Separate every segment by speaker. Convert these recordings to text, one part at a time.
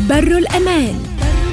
Speaker 1: بر الأمان.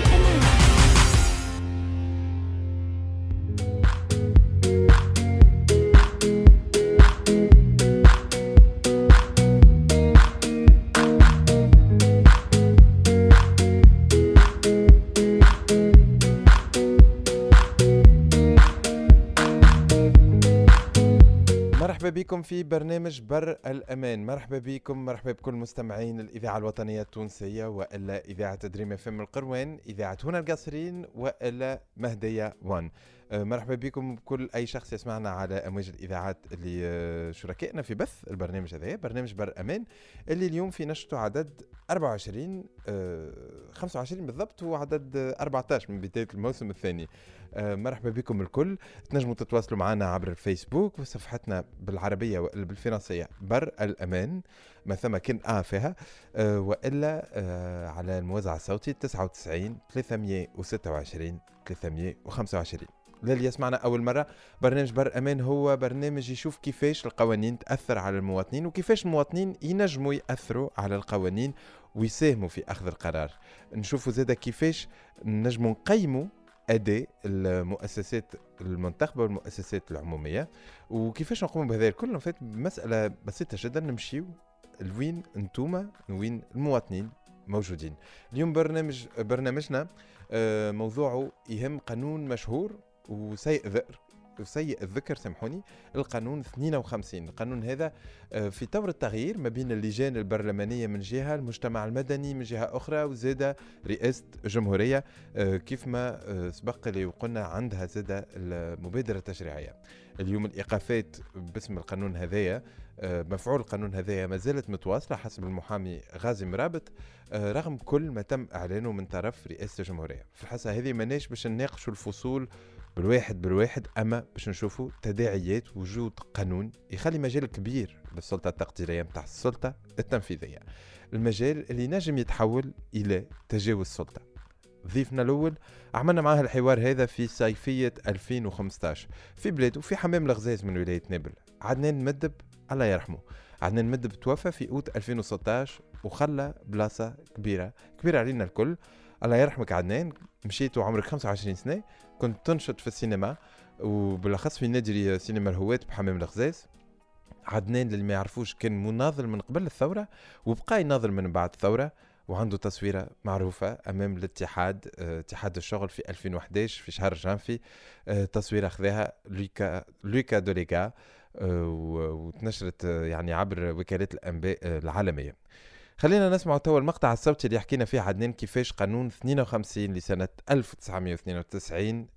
Speaker 2: مرحبا بكم في برنامج بر الأمان. مرحبا بكم، مرحبا بكل مستمعين الإذاعة الوطنية التونسية وإلا إذاعة دريم FM القروان، إذاعة هنا القصرين وإلا مهدية 1. مرحبا بكم بكل أي شخص يسمعنا على أمواج الإذاعات اللي شركائنا في بث البرنامج هذا، برنامج بر أمان، اللي اليوم في نشرته عدد 25 بالضبط، هو عدد 14 من بداية الموسم الثاني. مرحبا بكم الكل. تنجموا تتواصلوا معنا عبر الفيسبوك وصفحتنا بالعربية وإلا بالفرنسية بر الأمان، ما ثم كن فيها، وإلا على الموزع الصوتي 99 326 325. للي يسمعنا أول مرة، برنامج بر أمان هو برنامج يشوف كيفاش القوانين تأثر على المواطنين وكيفاش المواطنين ينجموا يأثروا على القوانين ويساهموا في أخذ القرار. نشوفوا زادا كيفاش نجموا نقيموا أداء المؤسسات المنتخبة والمؤسسات العمومية، وكيفاش نقوم بهذا الكل. فات مسألة بسيطة جدا، نمشيو لوين انتوما، وين المواطنين موجودين. اليوم برنامجنا موضوعه يهم قانون مشهور وسيء الذكر، سامحوني، القانون 52. القانون هذا في طور التغيير ما بين اللجان البرلمانية من جهة، المجتمع المدني من جهة أخرى، وزادة رئاسة الجمهورية كيف ما سبق لي وقلنا عندها زادة المبادرة التشريعية. اليوم الإيقافات باسم القانون هذايا، مفعول القانون هذايا ما زالت متواصلة حسب المحامي غازي مرابط، رغم كل ما تم إعلانه من طرف رئاسة الجمهورية. في الحصة هذه ماناش باش نناقشوا الفصول بالواحد، أما باش نشوفوا تداعيات وجود قانون يخلي مجال كبير للسلطة التقديرية متاع السلطة التنفيذية، المجال اللي نجم يتحول إلى تجاوز السلطة. ضيفنا الأول عملنا معاه الحوار هذا في صيفية 2015 في بلاده في حمام الغزاز من ولاية نابل. عدنان مدب الله يرحمه، عدنان مدب توفى في أوت 2016 وخلى بلاصة كبيرة علينا الكل. الله يرحمك عدنان، مشيت وعمرك 25 سنة، كنت تنشط في السينما وبالأخص في نادي سينما الهوات بحمام الغزاز. عدنان اللي ما يعرفوش كان مناضل من قبل الثورة وبقى يناضل من بعد الثورة، وعنده تصويرة معروفة أمام الاتحاد، اتحاد الشغل في 2011 في شهر جانفي. تصويرة أخذها لوكا دوليغا وتنشرت يعني عبر وكالات الأنباء العالمية. خلينا نسمع توا المقطع الصوتي اللي يحكينا فيه عدنان كيفاش قانون 52 لسنة 1992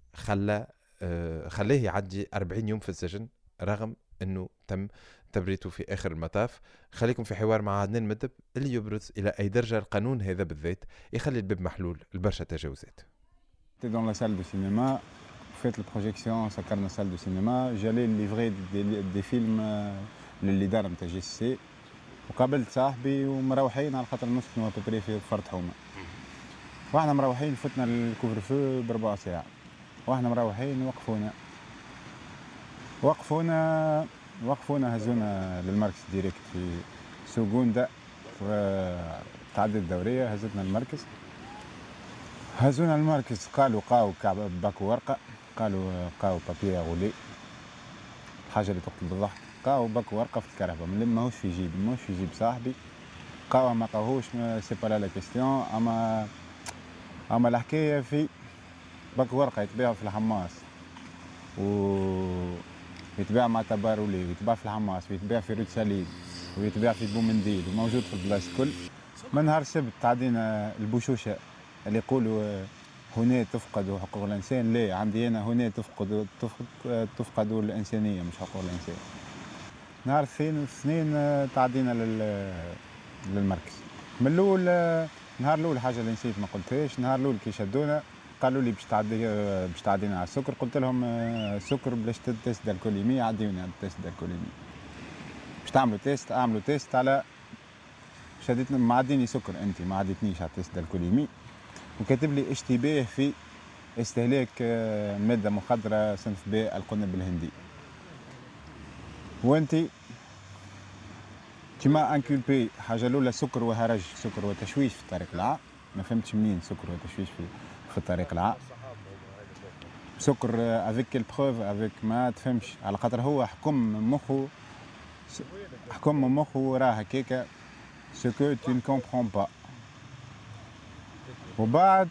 Speaker 2: خلاه يعدي 40 يوم في السجن رغم أنه تم تبريته في آخر المطاف. خليكم في حوار مع عدنان مدب اللي يبرز إلى أي درجة القانون هذا بالذات يخلي الباب محلول لبرشا تجاوزات.
Speaker 3: Dans la salle de cinéma, faites la projection, سكرنا salle de cinéma, j'allais livrer des films للي دار نتاع GCC، وقابلت صاحبي ومروحين على خاطر نسكنوا ابري في فرد حومه. واحنا مروحين فتنا الكوفر فو بربع ساعه، واحنا مروحين وقفونا هزونا للمركز ديريكت في سوغوندا تعدي الدوريه، هزتنا المركز، هزونا المركز، قالوا قاو باكو ورقه، قالوا قاو بابي غولي، حاجه اللي تقتل بالضحك، قاو باكو ورقه في الكرهبه، ماهوش في جيب صاحبي، قاو ما قاوهوش سي با لا كيستيون، اما الحكايه في باكو ورقه يتباع في الحماس ويتباع مع تبارولي، ويتباع في الحماس، ويتباع في رود ساليد، ويتباع في بومنديل، وموجود في البلاصه الكل. من نهار السبت تعدينا البوشوشه اللي يقولوا هنا تفقد حقوق الانسان، لا عندي انا هنا تفقد الانسانيه مش حقوق الانسان. نهار الاثنين تعدينا للمركز. من الاول نهار الاول حاجه اللي نسيت ما قلتهاش، نهار الاول كي شدونا قالوا لي باش تعدينا على السكر، قلت لهم السكر بلاش تيست الكوليمي، عديوني على التيست الكوليمي، باش تعملوا تيست اعملوا تيست على شديتنا، ما عديني سكر انت ما عديتنيش على التيست الكوليمي، وكاتب لي اشتباه في استهلاك ماده مخدره صنف ب القنب الهندي، وانت كما انكولبي حاجه الاولى سكر وهرج، سكر وتشويش في الطريق العام، ما فهمتش منين سكر وتشويش في الطريق العام. سكر افيك كيل بروف افيك ما تفهمش، على خاطر هو حكم من مخه راه هكاكا سو كو تو ne comprends با. وبعد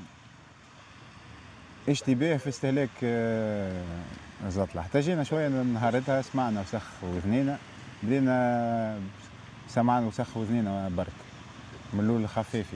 Speaker 3: اشتباه في استهلاك الزطلة، حتى جينا شوية نهارتها سمعنا وسخ وذنينا، بدينا سمعنا وسخ وذنينا برك من الأول خفافي.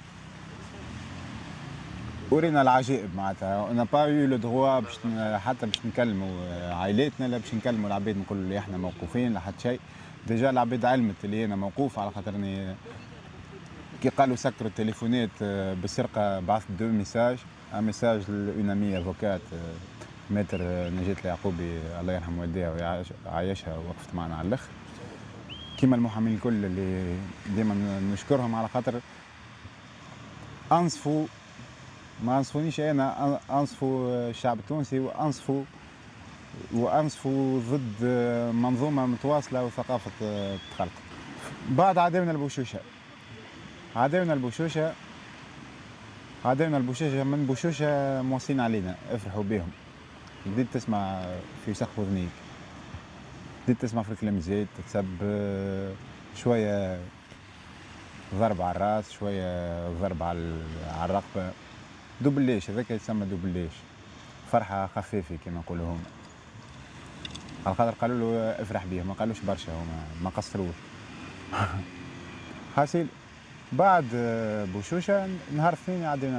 Speaker 3: ورينا العجائب معناتها انا با يو لو دروا باش حتى باش نكلموا عائلاتنا، لا باش نكلموا العباد نقولوا اللي احنا موقوفين لا حتى شيء. ديجا العباد علمت اللي انا موقوف، على خاطرني كي قالوا سكروا التليفونات بالسرقه بعثت 2 ميساج، ان ميساج لون امي افوكات متر نجاة اليعقوبي الله يرحم والديها ويعيشها، وقفت معنا على الاخر كيما المحامين الكل اللي ديما نشكرهم، على خاطر انصفوا ما انصفونيش انا، انصفوا الشعب التونسي وانصفوا ضد منظومه متواصله وثقافه تخلق. بعد عداونا من بوشوشه موصين علينا افرحوا بهم. بديت تسمع في سقف اذنيك، بديت تسمع في الكلام زيت تسب، شويه ضرب على الراس، شويه ضرب على الرقبه، دوبليش هذاك يتسمى دوبليش، فرحه خفيفه كما يقولوا هما، على خاطر قالوا له افرح بيه، ما قالوش برشا هما ما قصروش. حاصل بعد بوشوشه نهار اثنين عدينا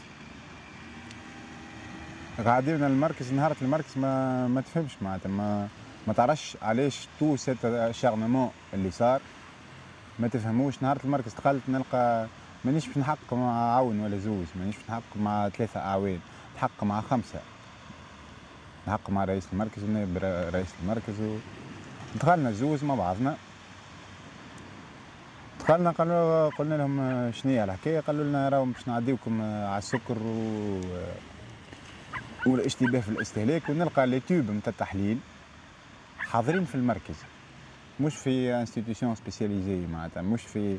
Speaker 3: المركز، نهار المركز ما تفهمش معناتها ما تعرفش علاش تو سيت اشارنمون اللي صار، ما تفهموش. نهار المركز دخلت نلقى مانيش باش نحقق مع عون ولا زوز، مانيش باش نحقق مع 3 اعوان، نحقق مع 5، نحقق مع رئيس المركز ونائب رئيس المركز دخلنا زوز مع بعضنا. دخلنا قلنا لهم شنيا الحكايه، قالوا لنا راهم باش نعديوكم على السكر والاشتباه في الاستهلاك، ونلقى لي تيوب نتاع التحليل حاضرين في المركز، مش في انستيتيوشن سبيسياليزي، معناتها مش في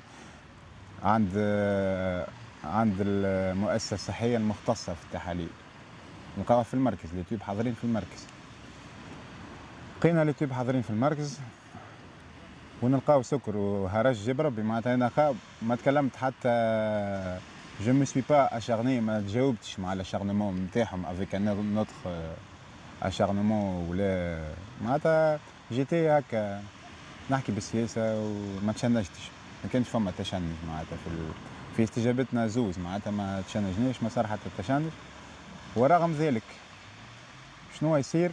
Speaker 3: عند المؤسسه الصحيه المختصه في التحاليل، نلقاوها في المركز، لي تيوب حاضرين في المركز. لقينا لي تيوب حاضرين في المركز ونلقاو سكر وهرج جيب ربي، معناتها انا ما تكلمت حتى جو مي سوي با اشارني، ما تجاوبتش مع الاشارنمون نتاعهم افيك ان نوتخ اشارنمون، ولا معناتها جيتي هكا نحكي بالسياسه وما تشنجتش، ما كانش فما تشنج معناتها في استجابتنا زوز، معناتها ما تشنجناش، ما صار حتى التشنج. ورغم ذلك شنو يصير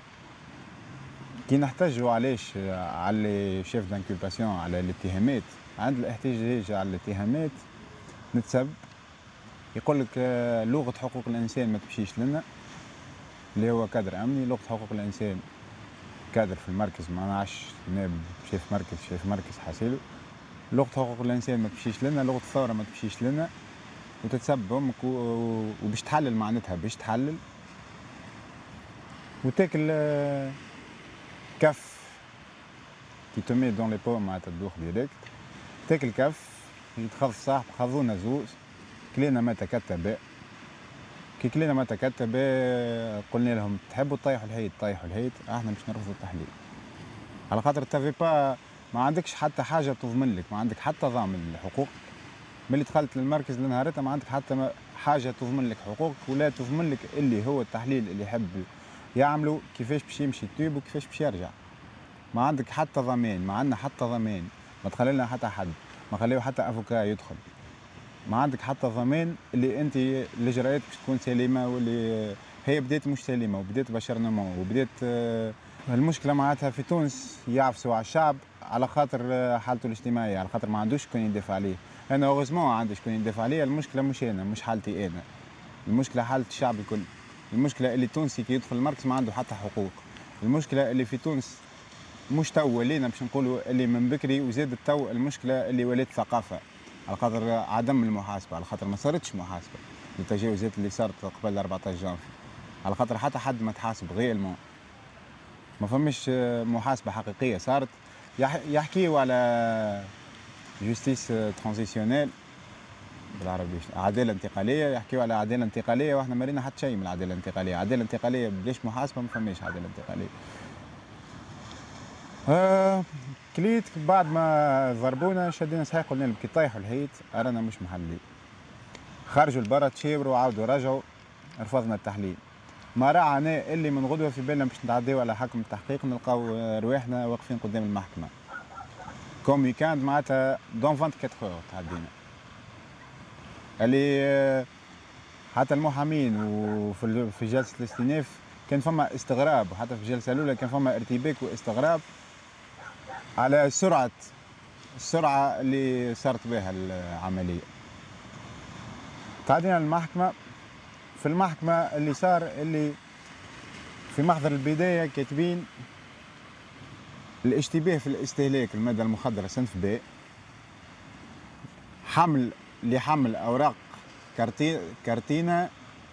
Speaker 3: كي نحتاجوا علاش على شيف دانكوباسيون على الاتهامات، عند الاحتجاج على الاتهامات نتسب، يقول لك لغه حقوق الانسان ما تمشيش لنا، اللي هو كادر امني، لغه حقوق الانسان كادر في المركز ما نعرفش نائب شيف مركز حاسيلو، لغه حقوق الانسان ما تمشيش لنا، لغه الثوره ما تمشيش لنا، وتتسب امك وباش تحلل معناتها باش تحلل وتاكل كف كي تمي دون لي بو معناتها تدوخ ديريكت، تاكل كف يتخذ صاحب، خذونا زوز، كلينا ما تكتب، كي كلينا ما تكتب قلنا لهم تحبوا تطيحوا الهيد، احنا باش نرفضوا التحليل، على خاطر تافي با ما عندكش حتى حاجه تضمن لك، ما عندك حتى ضامن لحقوقك، ملي دخلت للمركز لنهارتها ما عندك حتى حاجه تضمن لك حقوقك، ولا تضمن لك اللي هو التحليل اللي يحب يعملوا كيفاش باش يمشي التيوب وكيفاش باش يرجع، ما عندك حتى ضمان، ما عندنا حتى ضمان، ما تخلي لنا حتى حد، ما خليو حتى افوكا يدخل، ما عندك حتى ضمان اللي انت الاجراءات باش تكون سليمه، واللي هي بدات مش سليمه وبدات بشرنمون وبدات المشكله معناتها في تونس يعفسوا على الشعب على خاطر حالته الاجتماعيه، على خاطر ما عندوش شكون يدافع عليه. انا اوغوزمون عندي شكون يدافع عليه، المشكله مش انا، مش حالتي انا، المشكله حاله الشعب الكل، المشكله اللي التونسي كي يدخل المركز ما عنده حتى حقوق، المشكله اللي في تونس مش تو ولينا باش نقولوا اللي من بكري وزاد التو، المشكله اللي ولات ثقافه، على خاطر عدم المحاسبه، على خاطر ما صارتش محاسبه للتجاوزات اللي صارت قبل 14 جانفي، على خاطر حتى حد ما تحاسب غيالمون، ما فماش محاسبه حقيقيه صارت. يحكيوا على جوستيس ترانزيسيونيل، بالعربي عداله انتقاليه، يحكيوا على عداله انتقاليه واحنا ما رينا حتى شيء من العداله الانتقاليه. عداله انتقاليه بلاش محاسبه ما فماش عداله انتقاليه. كليت بعد ما ضربونا شدينا صحيح قلنا لهم كي طيحوا الهيت رانا مش محلي. خرجوا لبرا تشاوروا وعاودوا رجعوا رفضنا التحليل. ما راعنا اللي من غدوه في بالنا باش نتعداو على حكم التحقيق نلقاو رواحنا واقفين قدام المحكمه. كوم ويكاند معناتها دون 24 اور تعدينا. اللي حتى المحامين وفي جلسه الاستئناف كان فما استغراب، وحتى في الجلسه الاولى كان فما ارتباك واستغراب على السرعه اللي صارت بها العمليه. تعدينا المحكمه. في المحكمه اللي صار اللي في محضر البدايه كاتبين الاشتباه في الاستهلاك الماده المخدره صنف ب، لحمل اوراق كرتينه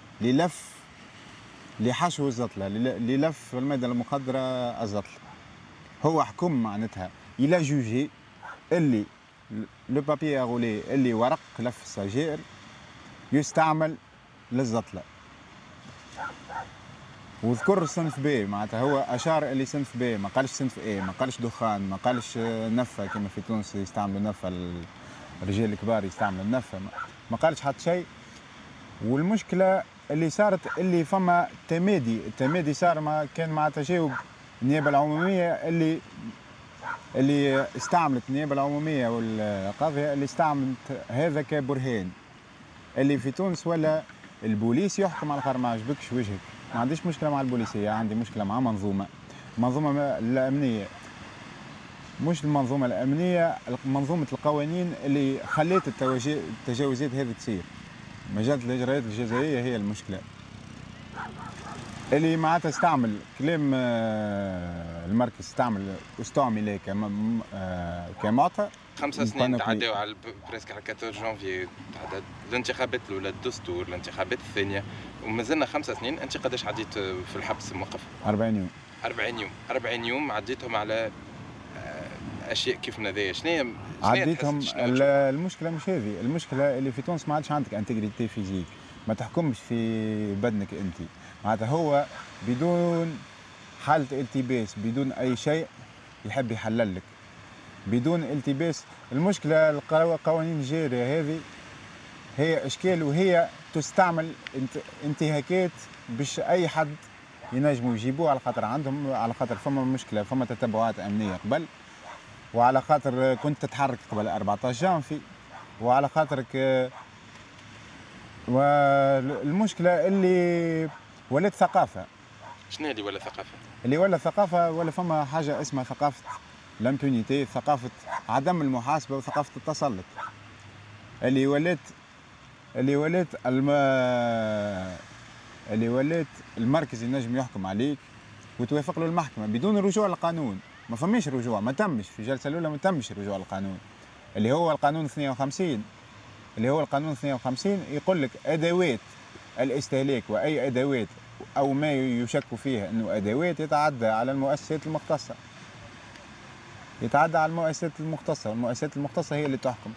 Speaker 3: لحشو الزطله، للف الماده المخدره الزطله. هو حكم معناتها الى جوجي اللي لو بابي اغولي اللي ورق لف السجائر يستعمل للزطله. وذكر صنف ب معناتها هو اشار اللي صنف ب، ما قالش صنف اي، ما قالش دخان، ما قالش نفه كما في تونس يستعملوا نفه، الرجال الكبار يستعملوا النفه، ما قالش حتى شيء. والمشكله اللي صارت اللي فما التمادي صار ما كان مع تجاوب النيابه العموميه اللي استعملت النيابه العموميه والقاضيه اللي استعملت هذا كبرهان. اللي في تونس ولا البوليس يحكم على خاطر ما عجبكش وجهك. ما عنديش مشكله مع البوليسيه، عندي مشكله مع منظومه الامنيه، مش المنظومه الامنيه، منظومه القوانين اللي خلت التجاوزات هذه تصير. مجال الاجراءات الجزائيه هي المشكله. اللي معناتها استعمل كلام المركز استعمل كمعطى
Speaker 2: 5 سنين تعداو على بريسك على 14 جانفي تعدى الانتخابات الاولى، الدستور، الانتخابات الثانيه، ومازلنا 5 سنين. انت قداش عديت في الحبس موقف؟
Speaker 3: 40 يوم.
Speaker 2: 40 يوم عديتهم على اشياء كيف هذايا. شنو
Speaker 3: عديتهم؟ المشكله مش هذه، المشكله اللي في تونس ما عادش عندك انتجريتي فيزيك، ما تحكمش في بدنك انت. معناتها هو بدون حالة التباس، بدون اي شيء يحب يحلل لك بدون التباس. المشكله القوانين الجاريه هذه هي اشكال، وهي تستعمل انتهاكات باش اي حد ينجموا يجيبوه على خاطر عندهم، على خاطر فما مشكله، فما تتبعات امنيه قبل، وعلى خاطر كنت تتحرك قبل 14 جانفي، وعلى خاطرك. والمشكله اللي ولات ثقافه.
Speaker 2: شنو اللي ولا ثقافه؟
Speaker 3: اللي ولا ثقافه، ولا فما حاجه اسمها ثقافه لامبونيتي، ثقافه عدم المحاسبه وثقافه التسلط. اللي ولات المركز ينجم يحكم عليك وتوافق له المحكمه بدون رجوع للقانون. ما فماش رجوع، ما تمش في الجلسه الاولى، ما تمش رجوع للقانون اللي هو القانون 52. اللي هو القانون 52 يقول لك ادوات الاستهلاك واي ادوات او ما يشك فيها انه ادوات يتعدى على المؤسسات المختصه. يتعدى على المؤسسات المختصه، والمؤسسات المختصه هي اللي تحكم،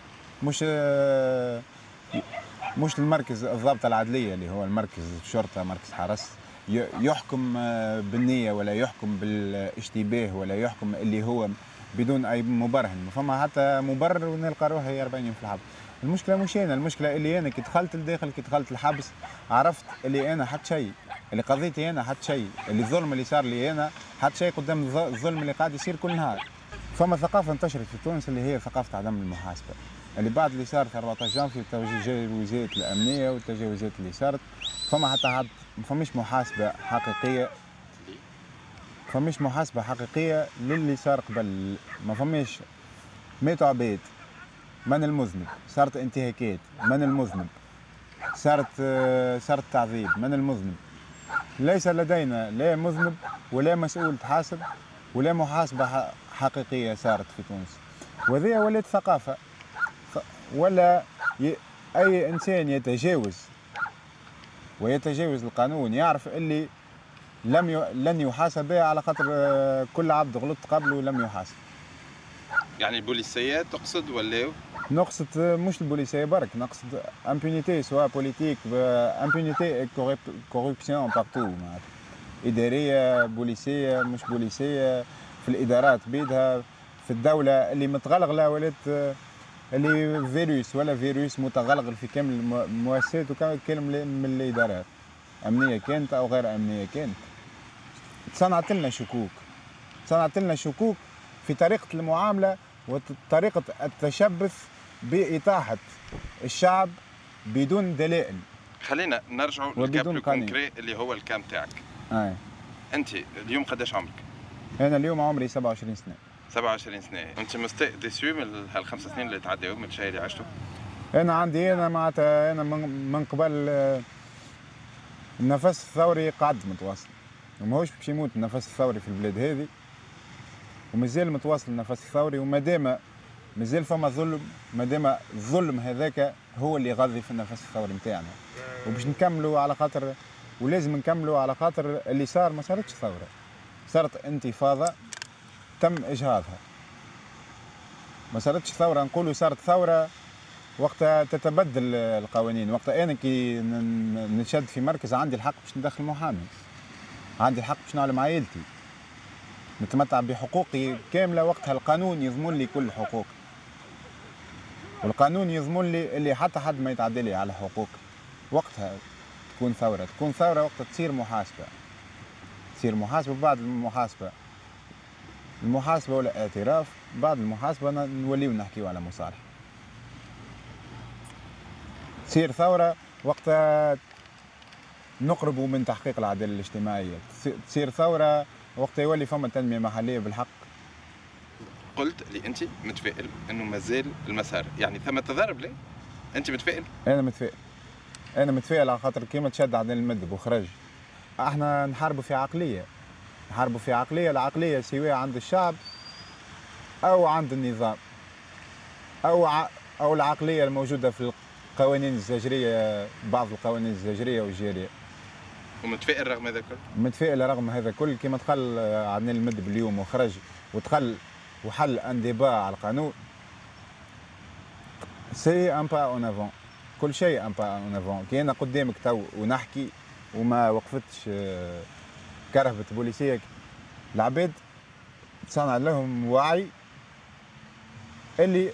Speaker 3: مش المركز الضابطه العدليه اللي هو المركز الشرطه، مركز حرس يحكم بالنيه ولا يحكم بالاشتباه ولا يحكم اللي هو بدون اي مبرهن. ما فما حتى مبرر ونلقى روحي 40 يوم في الحبس. المشكله مش انا، المشكله اللي انا كي دخلت لداخل، كي دخلت الحبس عرفت اللي انا حتى شيء، اللي قضيتي انا حتى شيء، اللي الظلم اللي صار لي انا حتى شيء قدام الظلم اللي قاعد يصير كل نهار. فما ثقافه انتشرت في تونس اللي هي ثقافه عدم المحاسبه، اللي بعد اللي صار في 14 جانفي التجاوزات الامنيه والتجاوزات اللي صارت، فما حتى حد، ما فماش محاسبه حقيقيه، فماش محاسبه حقيقيه للي صار قبل. ما فماش ماتوا عباد، من المذنب؟ صارت انتهاكات، من المذنب؟ صارت تعذيب، من المذنب؟ ليس لدينا لا مذنب ولا مسؤول تحاسب ولا محاسبه حقيقيه صارت في تونس. وهذه ولات ثقافه، ولا اي انسان يتجاوز القانون يعرف اللي لن يحاسب به على خاطر كل عبد غلط قبله لم يحاسب.
Speaker 2: يعني البوليسية تقصد ولا؟
Speaker 3: نقصد مش البوليسيه برك، نقصد امبونيتي سواء بوليتيك، امبونيتي كوربسيون بارتو، معناتها اداريه بوليسيه مش بوليسيه، في الادارات بيدها، في الدوله اللي متغلغله ولات اللي فيروس ولا فيروس متغلغل في كامل المؤسسات وكامل من الادارات، امنيه كانت او غير امنيه كانت. صنعت لنا شكوك، صنعت لنا شكوك في طريقه المعامله وطريقه التشبث بإطاحة الشعب بدون دلائل.
Speaker 2: خلينا نرجعوا للكاب كونكري اللي هو الكام تاعك. انت اليوم قداش عمرك؟
Speaker 3: انا اليوم عمري 27 سنه.
Speaker 2: 27 سنه. انت مستاء ديسيو من هالخمس سنين اللي تعداو من الشيء اللي عشته؟
Speaker 3: انا معناتها انا من قبل النفس الثوري قعد متواصل، وماهوش باش يموت النفس الثوري في البلاد هذه، ومازال متواصل النفس الثوري، ومادام مازال فما ظلم، مادام الظلم هذاك هو اللي يغذي في النفس الثوري نتاعنا، وباش نكملوا على خاطر، ولازم نكملوا على خاطر اللي صار ما صارتش ثوره، صارت انتفاضه تم اجهاضها، ما صارتش ثوره. نقولوا صارت ثوره وقتها تتبدل القوانين، وقتها انا كي نشد في مركز عندي الحق باش ندخل محامي، عندي الحق باش نعلم عائلتي، نتمتع بحقوقي كامله، وقتها القانون يضمن لي كل حقوقي، والقانون يضمن لي اللي حتى حد ما يتعدى لي على حقوقي. وقتها تكون ثوره، تكون ثوره وقتها تصير محاسبه، تصير محاسبه، بعد المحاسبه ولا اعتراف، بعد المحاسبه نوليو نحكيو على مصالحه. تصير ثوره وقتها نقربوا من تحقيق العداله الاجتماعيه، تصير ثوره وقتها يولي فما تنميه محليه بالحق.
Speaker 2: قلت لي انت متفائل انه مازال المسار، يعني ثم تضارب ليه؟ انت متفائل؟
Speaker 3: انا متفائل، انا متفائل على خاطر كيما تشد عدنان المدب وخرج. احنا نحاربوا في عقليه، نحاربوا في عقليه، العقليه سواء عند الشعب او عند النظام او العقليه الموجوده في القوانين الزجريه، بعض القوانين الزجريه والجاريه.
Speaker 2: ومتفائل رغم هذا الكل؟
Speaker 3: متفائل رغم هذا الكل. كيما دخل عدنان المدب اليوم وخرج ودخل وحل ان ديبا على القانون، سي ان با اون افون، كل شيء ان با اون افون. كي انا قدامك تو ونحكي وما وقفتش كرهبة بوليسية، العباد تصنع لهم وعي اللي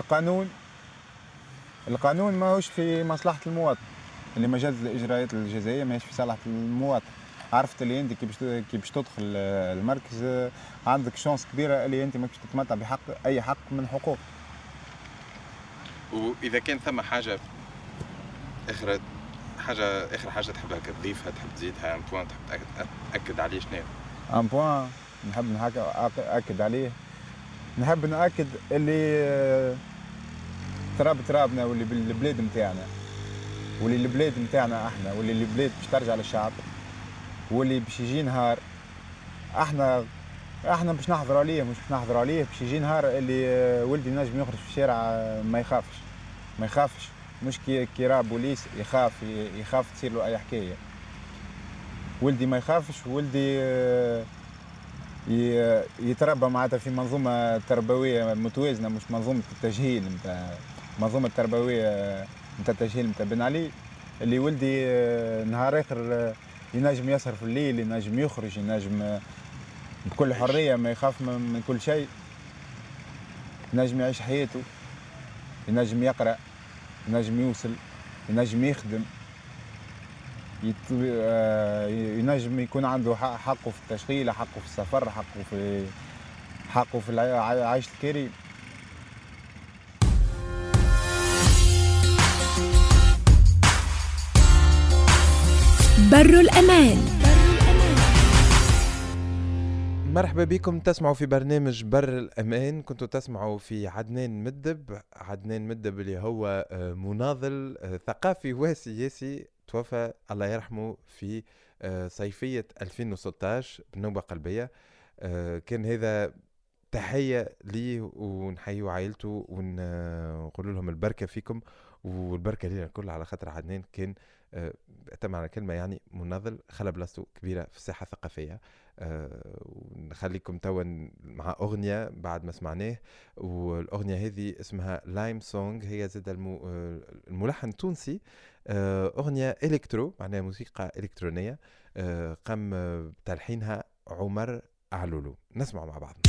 Speaker 3: القانون ماهوش في مصلحة المواطن، اللي مجال الإجراءات الجزائية ماهيش في صالح المواطن. عرفت اللي انت كي باش تدخل المركز عندك شانس كبيرة اللي انت ما باش تتمتع بحق اي حق من حقوق.
Speaker 2: واذا كان ثم حاجة اخر حاجة تحبها تضيفها، تحب تزيدها، ان بوان تحب تأكد عليه، شنو؟
Speaker 3: ان بوان نحب نأكد عليه، نحب نأكد اللي ترابنا واللي بالبلاد نتاعنا، واللي البلاد نتاعنا احنا، واللي البلاد باش ترجع للشعب، واللي باش يجي نهار احنا باش نحضروا عليه، مش باش نحضروا عليه، باش يجي نهار اللي ولدي نجم يخرج في الشارع ما يخافش، مش كي راه بوليس يخاف تصير له اي حكايه. ولدي ما يخافش، ولدي يتربى معناتها في منظومه تربويه متوازنه، مش منظومه التجهيل نتاع منظومه التربويه نتاع التجهيل نتاع بن علي، اللي ولدي نهار اخر ينجم يسهر في الليل، ينجم يخرج، ينجم بكل حريه، ما يخاف من كل شيء، ينجم يعيش حياته، ينجم يقرا، ينجم يوصل، ينجم يخدم، ينجم يكون عنده حقه في التشغيل، حقه في السفر، حقه في العيش الكريم.
Speaker 1: بر الأمان.
Speaker 2: مرحبا بكم، تسمعوا في برنامج بر الأمان. كنتوا تسمعوا في عدنان مدب اللي هو مناضل ثقافي وسياسي، توفى الله يرحمه في صيفية 2016 بنوبة قلبية. كان هذا تحية لي، ونحيوا عائلته ونقول لهم البركة فيكم والبركة لنا الكل، على خاطر عدنان كان أتم على كلمة يعني مناضل خلى بلاصتو كبيرة في الساحة الثقافية. ونخليكم توا مع أغنية بعد ما سمعناه، والأغنية هذه اسمها لايم سونغ، هي زاد الملحن تونسي. أغنية إلكترو، معناها موسيقى إلكترونية، قام بتلحينها عمر علولو. نسمع مع بعض.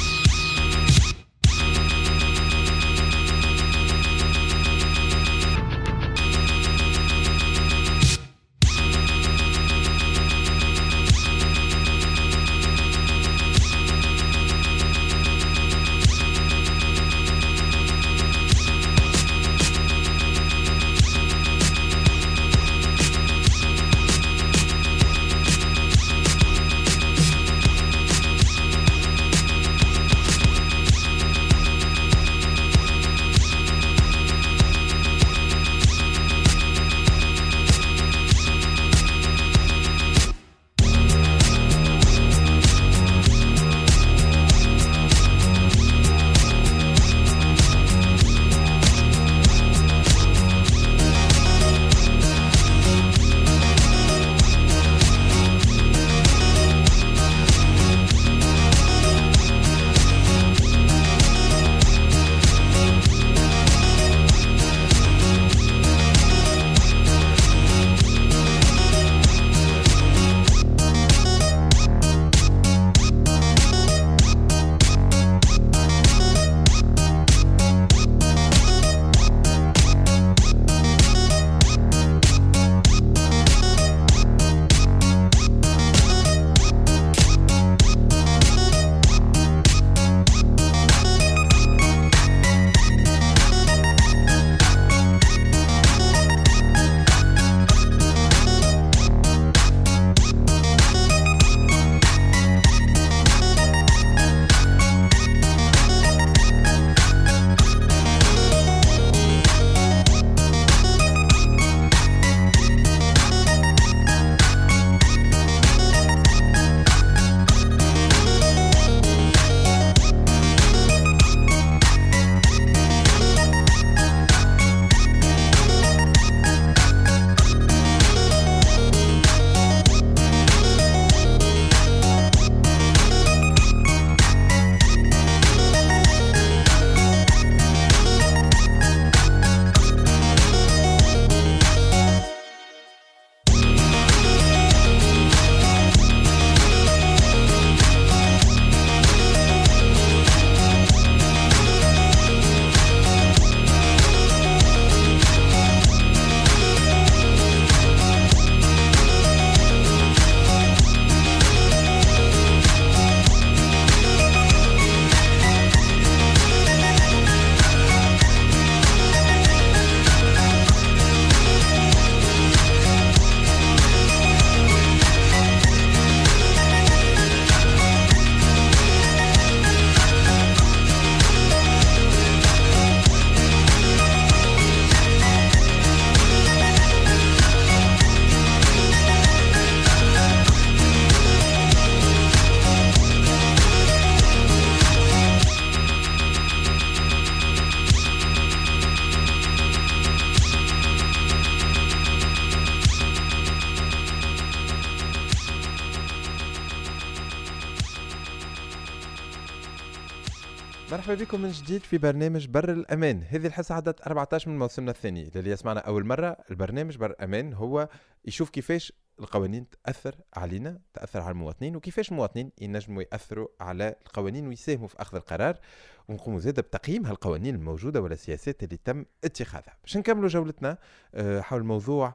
Speaker 2: مرحبا بكم من جديد في برنامج بر الأمان. هذه الحصة عدد 14 من موسمنا الثاني. للي يسمعنا أول مرة، البرنامج بر الأمان هو يشوف كيفاش القوانين تأثر علينا، تأثر على المواطنين، وكيفاش المواطنين ينجموا يأثروا على القوانين ويساهموا في أخذ القرار، ونقوموا زادة بتقييم هالقوانين الموجودة ولا السياسات اللي تم اتخاذها. باش نكملوا جولتنا حول موضوع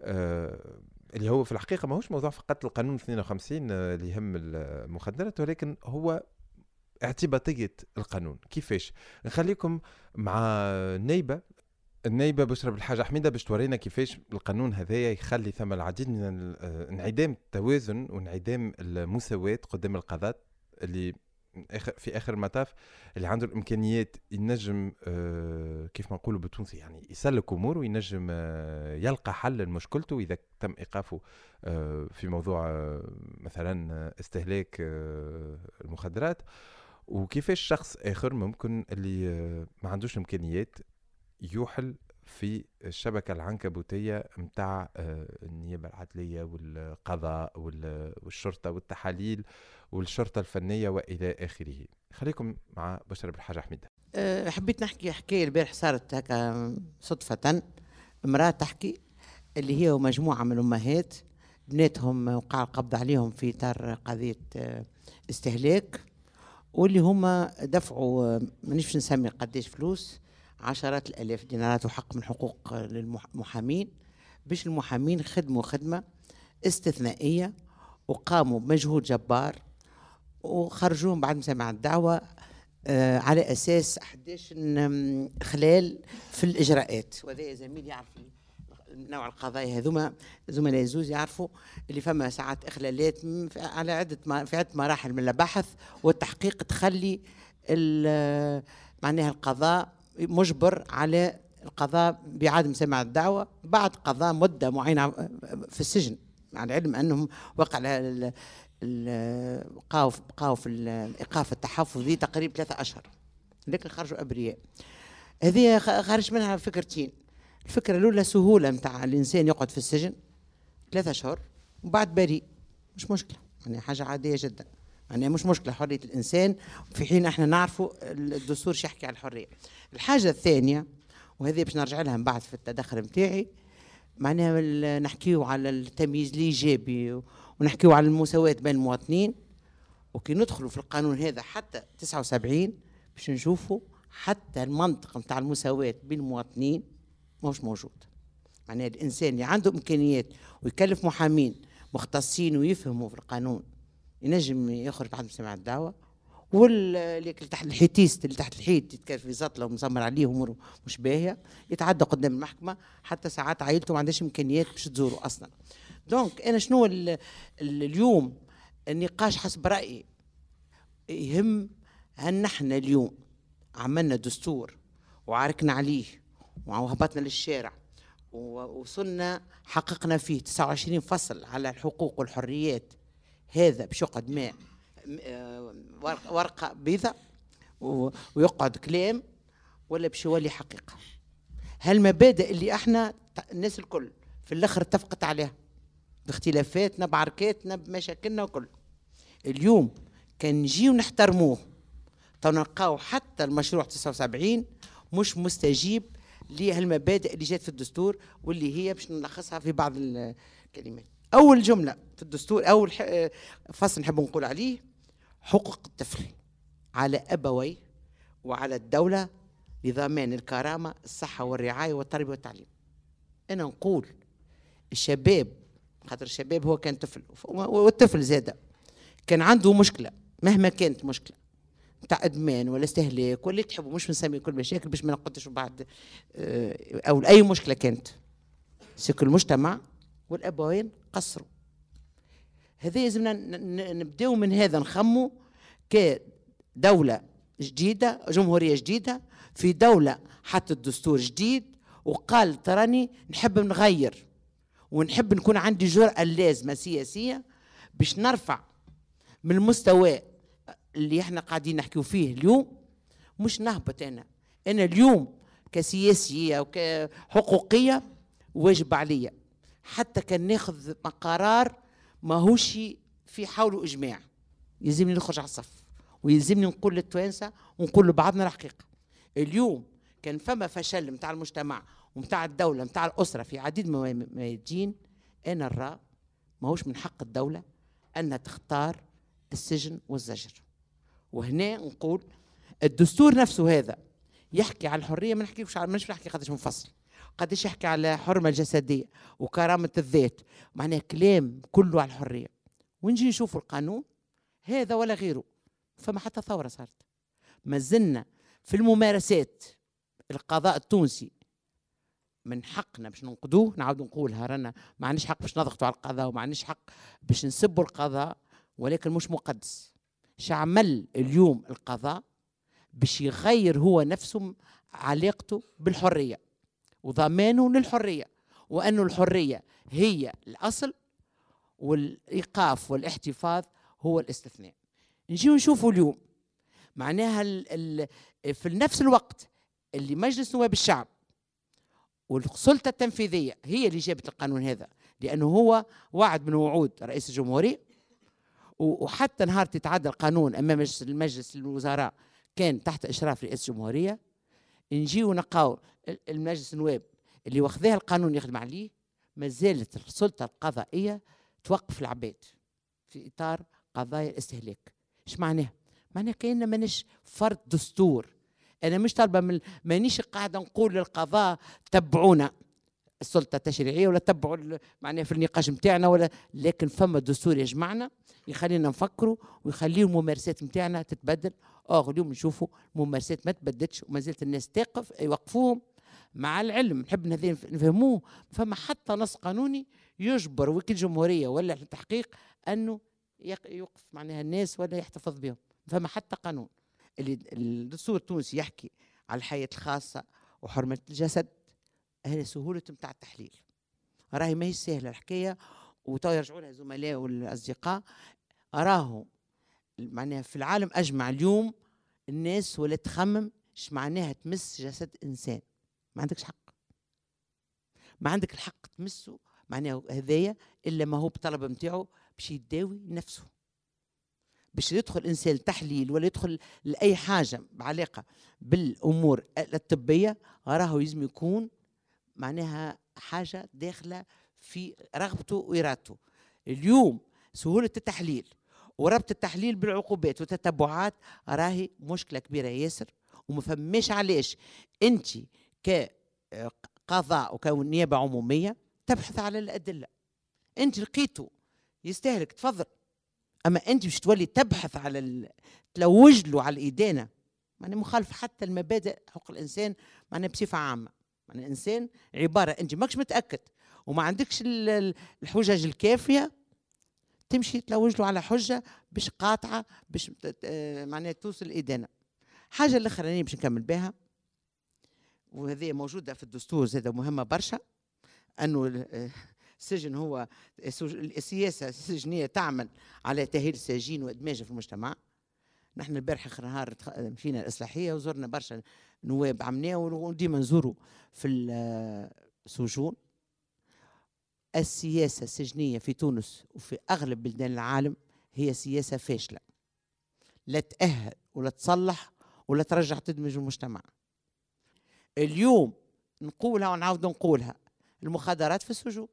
Speaker 2: اللي هو في الحقيقة ماهوش موضوع فقط القانون 52 اللي يهم المخدرات، ولكن هو اعتباطية القانون. كيفاش؟ نخليكم مع النايبة بشرى بالحاجة حميدة باش تورينا كيفاش القانون هذايا يخلي ثم العديد من انعدام التوازن وانعدام المساواة قدام القضاء، اللي في آخر المطاف اللي عنده الإمكانيات ينجم كيف ما نقولوا بالتونسي يعني يسلك أمور وينجم يلقى حل لمشكلته إذا تم إيقافه في موضوع مثلا استهلاك المخدرات، وكيفاش شخص آخر ممكن اللي ما عندوش إمكانيات يوحل في الشبكة العنكبوتية متاع النيابة العدلية والقضاء والشرطة والتحاليل والشرطة الفنية وإلى آخره. خليكم مع بشر بالحاج حميدة.
Speaker 4: حبيت نحكي حكاية البارح صارت هكا صدفة. امرأة تحكي اللي هي مجموعة من الأمهات بناتهم وقع القبض عليهم في إطار قضية استهلاك، واللي هما دفعوا مانيش نسمي قديش فلوس، عشرات الآلاف دينارات وحق من حقوق للمحامين، باش المحامين خدموا خدمة استثنائية وقاموا بمجهود جبار وخرجوهم بعد ما سمع الدعوة على أساس 11 إخلال في الإجراءات. وهذا زميل يعرف نوع القضايا هذوما، زملاء زوز يعرفوا اللي فما ساعات إخلالات على في عدة مراحل من البحث والتحقيق تخلي معناها القضاء مجبر على القضاء بعدم سماع الدعوة بعد قضاء مدة معينة في السجن، مع العلم أنهم وقع بقاو في الإيقاف التحفظي تقريبا 3 أشهر، لكن خرجوا أبرياء. هذه خرج منها فكرتين. الفكرة الأولى سهولة متاع الإنسان يقعد في السجن 3 أشهر وبعد بريء، مش مشكلة، يعني حاجة عادية جدا، يعني مش مشكلة حرية الإنسان في حين احنا نعرفوا الدستور شو يحكي على الحرية. الحاجة الثانية وهذه باش نرجع لها من بعد في التدخل متاعي، معناها نحكيو على التمييز الإيجابي ونحكيو على المساواة بين المواطنين، وكي ندخلوا في القانون هذا حتى 79 باش نشوفوا حتى المنطق متاع المساواة بين المواطنين مش موجود. معناها الإنسان اللي عنده إمكانيات ويكلف محامين مختصين ويفهموا في القانون ينجم يخرج بعد ما سمع الدعوة، واللي تحت الحيتيست اللي تحت الحيط يتكلف في زطلة ومزمر عليه امور مش باهية يتعدى قدام المحكمة، حتى ساعات عائلته ما عندهاش إمكانيات باش تزوره أصلا. دونك أنا شنو اليوم النقاش حسب رأيي يهم، هل نحن اليوم عملنا دستور وعاركنا عليه وهبطنا للشارع ووصلنا حققنا فيه 29 فصل على الحقوق والحريات، هذا باش يقعد ما ورقة بيضاء ويقعد كلام ولا باش يولي حقيقة؟ هالمبادئ اللي احنا الناس الكل في الاخر اتفقت عليها باختلافاتنا بعركاتنا بمشاكلنا وكل، اليوم كان نجي ونحترموه نلقاو حتى المشروع 79 مش مستجيب لهالمبادئ اللي جات في الدستور، واللي هي باش نلخصها في بعض الكلمات. أول جملة في الدستور، أول فصل نحب نقول عليه حقوق الطفل على أبوي وعلى الدولة لضمان الكرامة الصحة والرعاية والتربية والتعليم. أنا نقول الشباب، خاطر الشباب هو كان طفل والطفل زادة كان عنده مشكلة مهما كانت مشكلة تاع ادمان ولا استهلاك ولا تحبوا، مش بنسمي كل مشاكل باش ما نقدش بعد او اي مشكله كانت سيك المجتمع والابوين قصروا. هذا لازمنا نبداو من هذا، نخمو كدوله جديده جمهوريه جديده في دوله حتى الدستور جديد وقال تراني نحب نغير ونحب نكون عندي جرأة اللازمه سياسيه باش نرفع من المستوى اللي احنا قاعدين نحكيو فيه اليوم، مش نهبط. انا اليوم كسياسيه وكحقوقيه واجب عليا حتى كان ناخذ قرار ماهوش في حوله اجماع، يلزمني نخرج على الصف ويلزمني نقول للتوانسه ونقول لبعضنا الحقيقه. اليوم كان فما فشل متاع المجتمع ومتاع الدوله متاع الاسره في عديد ميادين، انا نرى ماهوش من حق الدوله انها تختار السجن والزجر. وهنا نقول الدستور نفسه هذا يحكي على الحريه، ما نحكيش مش نحكي قداش منفصل، قداش يحكي على الحرمه الجسديه وكرامه الذات، معناه كلام كله على الحريه. ونجي نشوف القانون هذا ولا غيره، فما حتى ثوره صارت، ما زلنا في الممارسات. القضاء التونسي من حقنا باش ننقدوه، نعاود نقولها رانا ما عندناش حق باش نضغطوا على القضاء وما عندناش حق باش نسبوا القضاء، ولكن مش مقدس. شعمل اليوم القضاء باش يغير هو نفسه علاقته بالحرية وضمانه للحرية، وأنه الحرية هي الأصل والإيقاف والاحتفاظ هو الاستثناء. نجي نشوفوا اليوم معناها في نفس الوقت اللي مجلس نواب الشعب والسلطة التنفيذية هي اللي جابت القانون هذا، لأنه هو وعد من وعود رئيس الجمهورية. وحتى نهار تتعدى القانون أمام المجلس الوزراء كان تحت إشراف رئيس الجمهورية، نجيو نلقاو المجلس النواب اللي واخذها القانون يخدم عليه، ما زالت السلطة القضائية توقف العباد في إطار قضايا الاستهلاك. إيش معناها؟ معناها كأننا مانيش فرض دستور. أنا مش طالبة مانيش قاعدة نقول للقضاء تبعونا السلطة التشريعية ولا تبعوا معناها في النقاش متاعنا، ولا لكن فما دستور يجمعنا يخلينا نفكروا ويخلي الممارسات متاعنا تتبدل. اليوم نشوفوا الممارسات ما تبدلتش وما زالت الناس يوقفوهم. مع العلم نحب نفهموه، فما حتى نص قانوني يجبر وكيل جمهورية ولا التحقيق أنه يوقف معناها الناس ولا يحتفظ بهم. فما حتى قانون. اللي الدستور التونسي يحكي على الحياة الخاصة وحرمة الجسد، هذه سهولة متاع التحليل، راهي ما هي سهلة الحكاية. وتو يرجعوا لها زملاء والأصدقاء، أراهم معناها في العالم أجمع اليوم الناس ولا تخمم إيش معناها تمس جسد إنسان. ما عندكش حق، ما عندك الحق تمسه معناها هذايا إلا ما هو بطلب متاعه باش يداوي نفسه. باش يدخل إنسان تحليل ولا يدخل لأي حاجة بعلاقة بالأمور الطبية، راهو يلزم يكون معناها حاجة داخلة في رغبته وإرادته. اليوم سهولة التحليل وربط التحليل بالعقوبات والتتبعات راهي مشكلة كبيرة ياسر، وما فماش علاش أنت كقضاء وكنيابة عمومية تبحث على الأدلة. أنت لقيته يستهلك تفضل، أما أنت مش تولي تبحث على تلوج له على الإدانة، معناها مخالف حتى المبادئ حقوق الإنسان معناها بصفة عامة. معناها الإنسان عبارة أنت ماكش متأكد وما عندكش الحجج الكافية تمشي تلوج له على حجة باش قاطعة باش معناها توصل الإدانة. حاجة الأخرانية باش نكمل بها، وهذه موجودة في الدستور زادة مهمة برشا، أنه السجن هو السياسة السجنية تعمل على تأهيل الساجين وإدماجه في المجتمع. نحن البارح آخر نهار مشينا الإصلاحية وزرنا برشا نواب عمناه وديما نزوروا في السجون. السياسة السجنية في تونس وفي أغلب بلدان العالم هي سياسة فاشلة، لا تأهل ولا تصلح ولا ترجع تدمج المجتمع. اليوم نقولها ونعاود نقولها، المخدرات في السجون،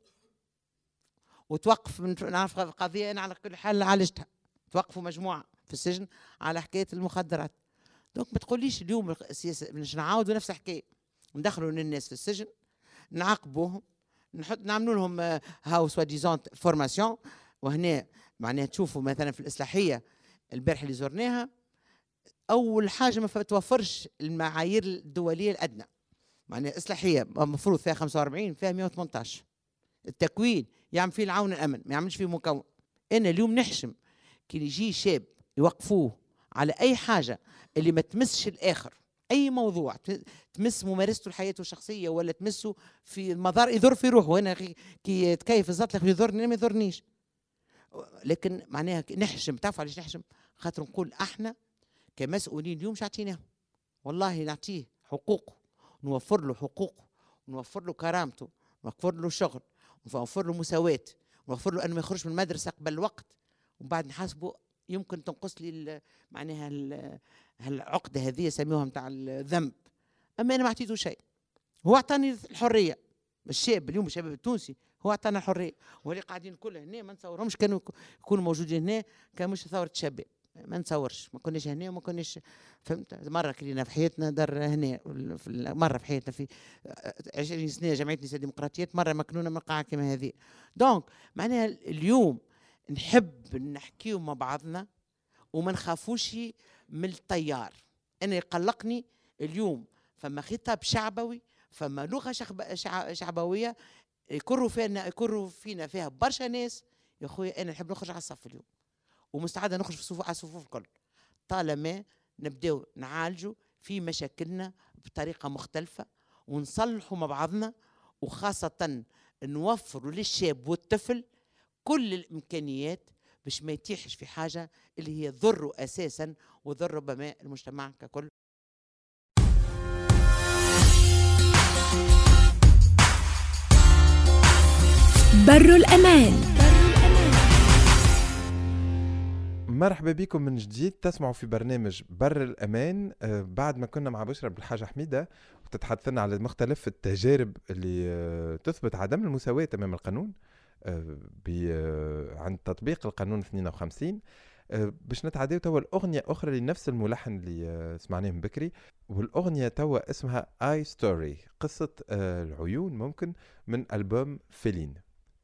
Speaker 4: وتوقف نعرف قضية أنا على كل حال عالجتها، توقفوا مجموعة في السجن على حكاية المخدرات. دونك ما تقوليش اليوم السياسة باش نعاودوا نفس الحكاية، ندخلوا الناس في السجن نعاقبوهم نعملوا لهم هاو سوا ديزون فورماسيون. وهنا معناها تشوفوا مثلا في الإصلاحية البارح اللي زرناها، أول حاجة ما توفرش المعايير الدولية الأدنى. معناها إصلاحية المفروض فيها 45 فيها 118. التكوين يعمل فيه العون الأمن، ما يعملش فيه مكون. أنا اليوم نحشم كي يجي شاب يوقفوه على أي حاجة اللي ما تمسش الآخر، أي موضوع تمس ممارسته الحياة الشخصية ولا تمسه في مضار يضر في روحه. أنا كي يتكيف الزط لك يضرني ما يضرنيش، لكن معناها نحشم. تعرف علاش نحشم؟ خاطر نقول احنا كمسؤولين اليوم مش عطيناه، والله نعطيه حقوقه، نوفر له حقوقه، ونوفر له كرامته، ونوفر له شغل، ونوفر له مساواة، ونوفر له انه ما يخرجش من المدرسة قبل الوقت، ومن بعد نحاسبه. يمكن تنقص لي معناها هالعقدة هذه سميوها نتاع الذنب، اما انا ما عطيته شيء. هو اعطاني الحرية. الشاب اليوم الشباب التونسي هو اعطانا الحرية، واللي قاعدين كلها هنا ما نتصورهمش كانوا يكونوا موجودين هنا، كان مش ثورة شباب، ما نتصورش، ما كناش هنا وما كناش فهمت. مرة كلينا في حياتنا دار هنا، مرة في حياتنا في 20 سنة جمعية نساء ديمقراطيات، مرة مكنونة من قاعة كما هذه. دونك معناها اليوم نحب نحكيو مع بعضنا وما نخافوش من التيار. أنا يقلقني اليوم فما خطاب شعبوي، فما لغة شعبوية يكروا فينا فيها برشا ناس. يا خويا أنا نحب نخرج على الصف اليوم، ومستعدة نخرج على الصفوف الكل، طالما نبداو نعالجوا في مشاكلنا بطريقة مختلفة ونصلحوا مع بعضنا، وخاصة نوفروا للشاب والطفل كل الإمكانيات باش ما يتيحش في حاجة اللي هي ضره أساسا وضر ربما المجتمع ككل.
Speaker 1: بر الأمان.
Speaker 2: مرحبا بكم من جديد، تسمعوا في برنامج بر الأمان. بعد ما كنا مع بشرى بالحاجة حميدة وتتحدثنا على مختلف التجارب اللي تثبت عدم المساواة أمام القانون عند تطبيق القانون 52. باش نتعداو توا الأغنية أخرى لنفس الملحن اللي سمعناه من بكري، والأغنية توا اسمها I Story، قصة العيون ممكن، من ألبوم فيلين.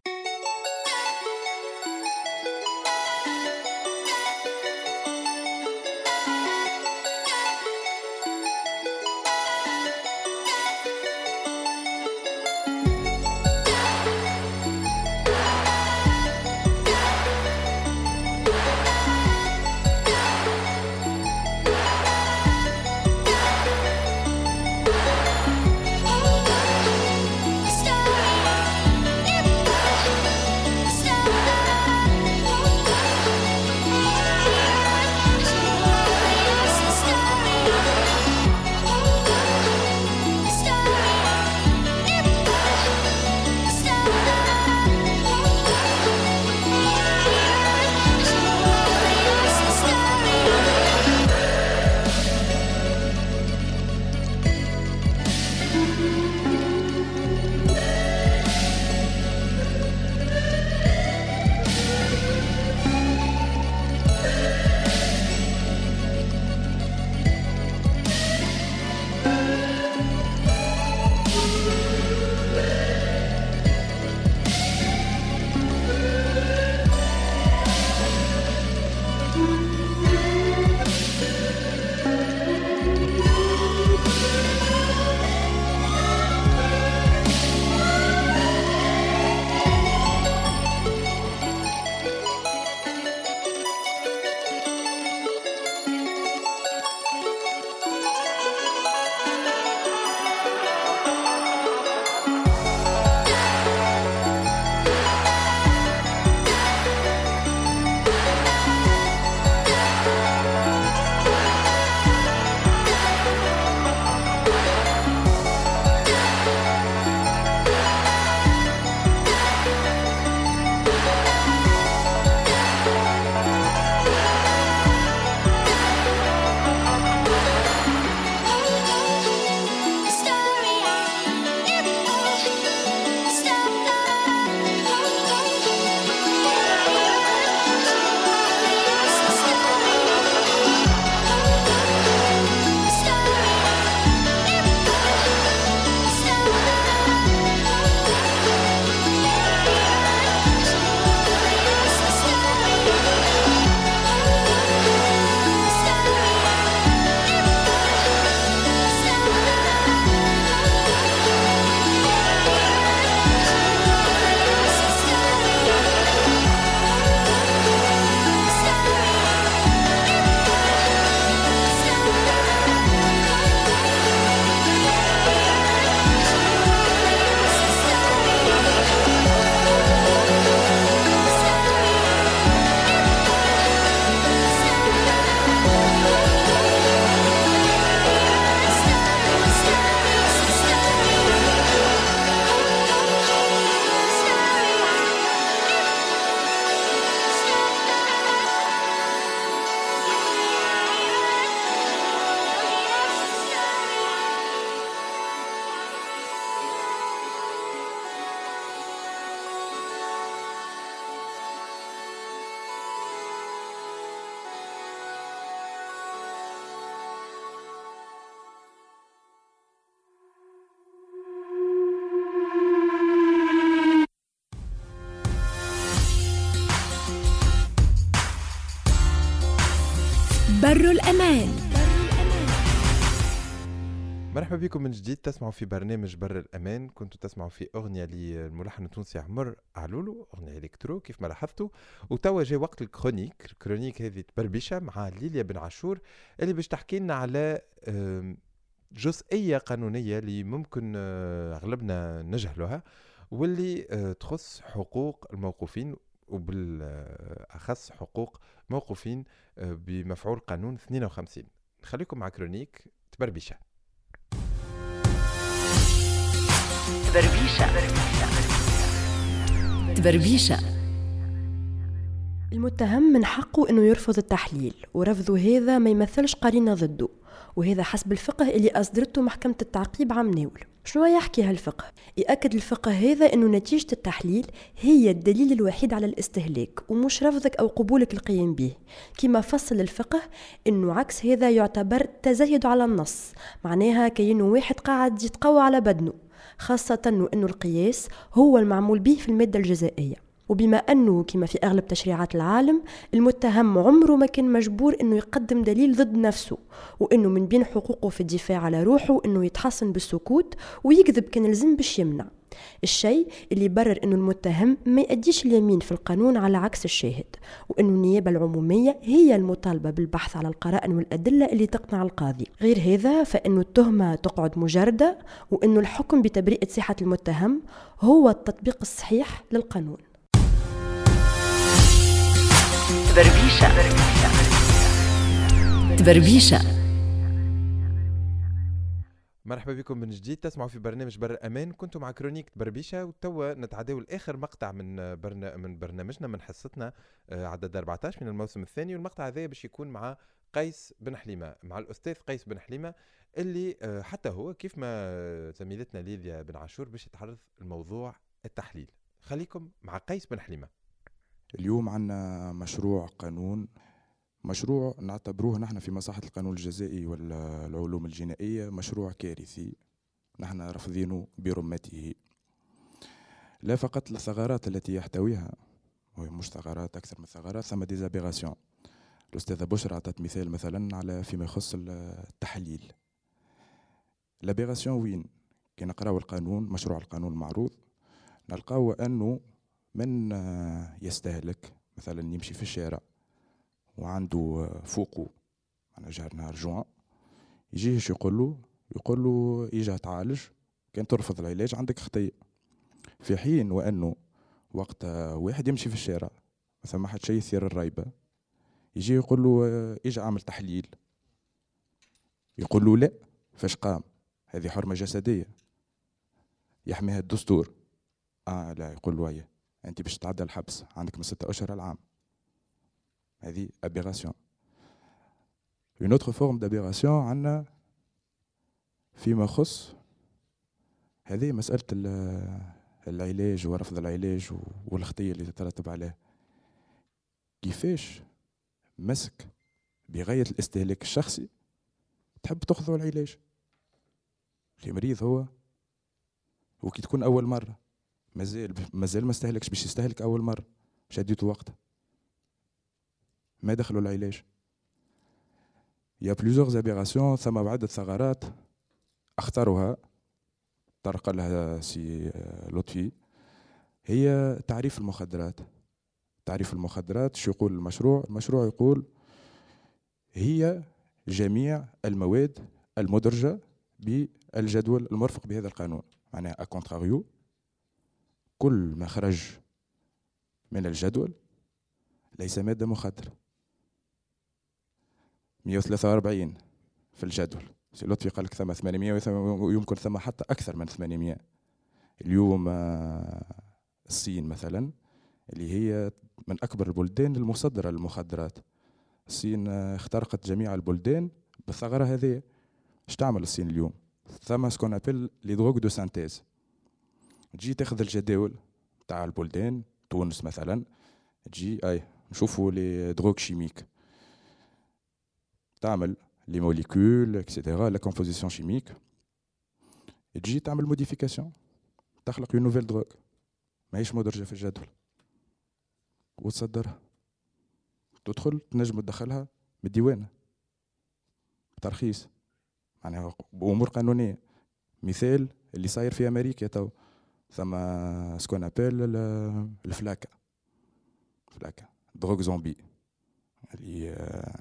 Speaker 1: بر الأمان.
Speaker 2: مرحبا بكم من جديد، تسمعوا في برنامج بر الأمان. كنتوا تسمعوا في أغنية للملحن التونسي عمر علولو، أغنية إلكترو كيف ما لاحظتوا. وتوا جاء وقت الكرونيك هذه تبربشة مع ليليا بن عاشور اللي باش تحكي لنا على جزئية قانونية اللي ممكن أغلبنا نجهلها، واللي تخص حقوق الموقوفين، وبالأخص حقوق موقوفين بمفعول قانون 52. نخليكم مع كرونيك تبربشة.
Speaker 1: تبربيشة.
Speaker 5: المتهم من حقه أنه يرفض التحليل، ورفضه هذا ما يمثلش قرينة ضده، وهذا حسب الفقه اللي أصدرته محكمة التعقيب عام ناول. شنو يحكي هالفقه؟ يأكد الفقه هذا أنه نتيجة التحليل هي الدليل الوحيد على الاستهلاك، ومش رفضك أو قبولك القيام به. كما فصل الفقه أنه عكس هذا يعتبر تزايد على النص، معناها كأنه واحد قاعد يتقوى على بدنه، خاصة أنه القياس هو المعمول به في المادة الجزائية. وبما أنه كما في أغلب تشريعات العالم المتهم عمره ما كان مجبور أنه يقدم دليل ضد نفسه، وأنه من بين حقوقه في الدفاع على روحه أنه يتحصن بالسكوت ويكذب كان لازم باش يمنع، الشيء اللي يبرر أنه المتهم ما يأديش اليمين في القانون على عكس الشاهد، وأنه النيابة العمومية هي المطالبة بالبحث على القرائن والأدلة اللي تقنع القاضي. غير هذا فإنه التهمة تقعد مجردة، وأنه الحكم بتبرئة صحة المتهم هو التطبيق الصحيح للقانون.
Speaker 1: تبربيشة.
Speaker 2: مرحبا بكم من جديد، تسمعوا في برنامج بر الأمان. كنتم مع كرونيك تبربيشة، وتوا نتعداو لآخر مقطع من برنامجنا، من حصتنا عدد 14 من الموسم الثاني. والمقطع هذا باش يكون مع قيس بن حليمة، مع الأستاذ قيس بن حليمة، اللي حتى هو كيف ما زميلتنا ليليا بن عاشور باش يتحدث الموضوع التحليل. خليكم مع قيس بن حليمة.
Speaker 6: اليوم عندنا مشروع قانون، مشروع نعتبروه نحن في مصلحة القانون الجزائي والعلوم الجنائية مشروع كارثي، نحن رافضينه برمته، لا فقط الثغرات التي يحتويها، وهي مش ثغرات، أكثر من ثغرات، ثم ديزابيغاسيون. الأستاذة بشرى أعطت مثال مثلا على فيما يخص التحليل. لابيغاسيون وين؟ كي نقراو القانون، مشروع القانون المعروض، نلقاو أنه من يستهلك مثلا يمشي في الشارع وعنده فوقه أنا جهر نهار جوان، يجيش يقول له يجي تعالج، كان ترفض العلاج عندك خطية. في حين وأنه وقت واحد يمشي في الشارع مثلا ما حد شيء يثير الريبة، يجي يقول له يجي عامل تحليل، يقول له لا، فاش قام؟ هذه حرمة جسدية يحميها الدستور. لا، يقول له هي أنت باش تعدى الحبس، عندك من 6 أشهر العام. هذه aberration. Une autre forme d'aberration عندنا فيما يخص هذه مسألة العلاج ورفض العلاج والخطية اللي تترتب عليه. كيفاش مسك بغاية الاستهلاك الشخصي تحب تأخذه العلاج؟ اللي مريض هو، وكي تكون أول مرة مازال ما استهلكش، باش يستهلك أول مرة باش اديته وقته، ما دخلوا العلاج. يا بليزيوغ زابيراسيون، ثم عدة ثغرات اختارها طرق لها سي لطفي، هي تعريف المخدرات. تعريف المخدرات شو يقول المشروع؟ المشروع يقول هي جميع المواد المدرجة بالجدول المرفق بهذا القانون، معناها أكونتراغيو كل ما خرج من الجدول ليس مادة مخدرة. 143 في الجدول، سي لطفي قال لك ثم 800 ويمكن ثم حتى أكثر من 800. اليوم الصين مثلا اللي هي من أكبر البلدان المصدرة للمخدرات، الصين اخترقت جميع البلدان بالثغرة هذه. ايش تعمل الصين اليوم؟ ثم سكون أبل لي دروغ دو سانتيز. تجي تاخذ الجداول تاع البلدان، تونس مثلا، تجي نشوفوا لي دروغ شيميك، تعمل لي موليكول اكسيتيرا، لا كومبوزيسيون شيميك، تجي تعمل موديفيكاسيون، تخلق اون نوفيل دروغ ماهيش مدرجه في الجدول وتصدرها، تدخل تنجم تدخلها من الديوان بترخيص، معناها بامور قانونيه. مثال اللي صاير في امريكا تو، ثم سكون ابل الفلاكه، دروغ زومبي اللي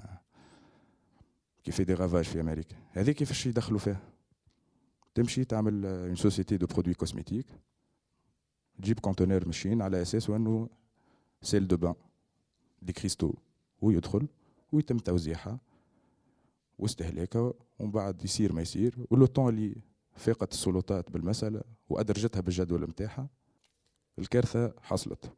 Speaker 6: كيف دي رافاج في امريكا. هذه كيفاش يدخلوا فيها؟ تمشي تعمل اون سوسيتي دو برودوي كوزميتيك، تجيب كونتونير ماشين على اساس انه سيل دو بان دي كريستو، ويدخل ويتم توزيعها واستهلاكها، ومن بعد يصير ما يصير، ولو طون اللي فاقت السلطات بالمسألة وأدرجتها بالجدول متاعها الكارثة حصلت.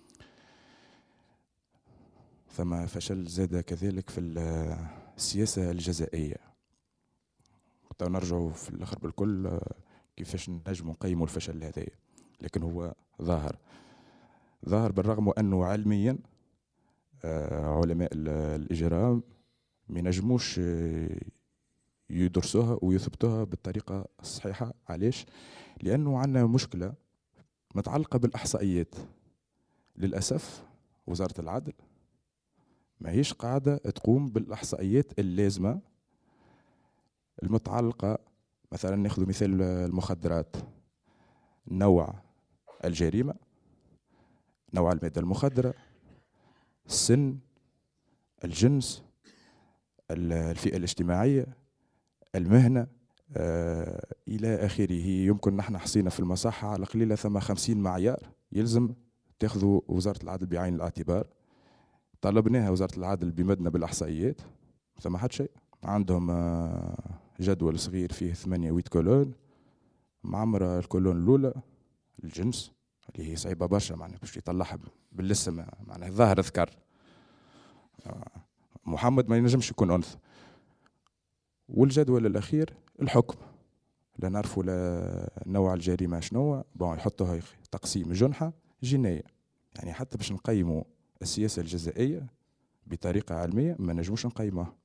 Speaker 6: ثم فشل زاد كذلك في السياسة الجزائية. نرجعوا في الآخر بالكل كيفاش نجم نقيموا الفشل هذا، لكن هو ظاهر بالرغم أنه علميا علماء الإجرام ما ينجموش يدرسوها ويثبتوها بالطريقة الصحيحة. علاش؟ لأنه عندنا مشكلة متعلقة بالإحصائيات. للأسف وزارة العدل ما هيش قاعدة تقوم بالإحصائيات اللازمة المتعلقة، مثلا ناخذ مثال المخدرات، نوع الجريمة، نوع المادة المخدرة، السن، الجنس، الفئة الاجتماعية، المهنة، إلى آخره. يمكن نحن حصينا في المصحة على قليلة ثم 50 معيار يلزم تاخذوا وزارة العدل بعين الاعتبار. طلبناها وزارة العدل بمدنا بالإحصائيات، ثم حد شيء. عندهم جدول صغير فيه 8 كولون، معمرة الكولون الأولى الجنس اللي هي صعيبة برشا، معناها باش يطلعها بالاسم، معناها ظاهر ذكر محمد ما ينجمش يكون أنثى. والجدول الأخير الحكم، لا نعرفوا لا نوع الجريمة شنو، يحطوها تقسيم جنحة جناية. يعني حتى باش نقيموا السياسة الجزائية بطريقة علمية ما نجموش نقيمها.